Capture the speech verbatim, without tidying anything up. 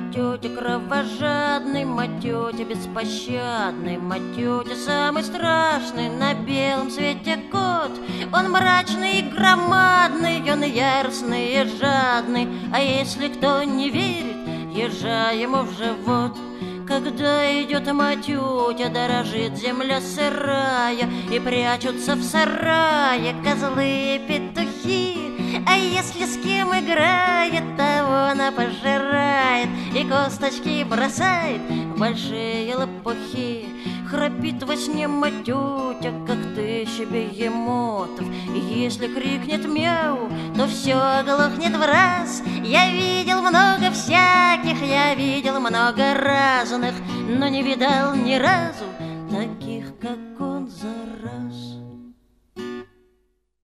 Матётя кровожадный, матётя беспощадный, матётя самый страшный на белом свете кот. Он мрачный и громадный, он яростный и жадный, а если кто не верит, езжай ему в живот. Когда идет матётя, дорожит земля сырая, и прячутся в сарае козлы и петухи. А если с кем играет, того она пожирает и косточки бросает в большие лопухи. Храпит во сне матётя, как тысяча бегемотов, и если крикнет мяу, то все оглохнет в раз. Я видел много всяких, я видел много разных, но не видал ни разу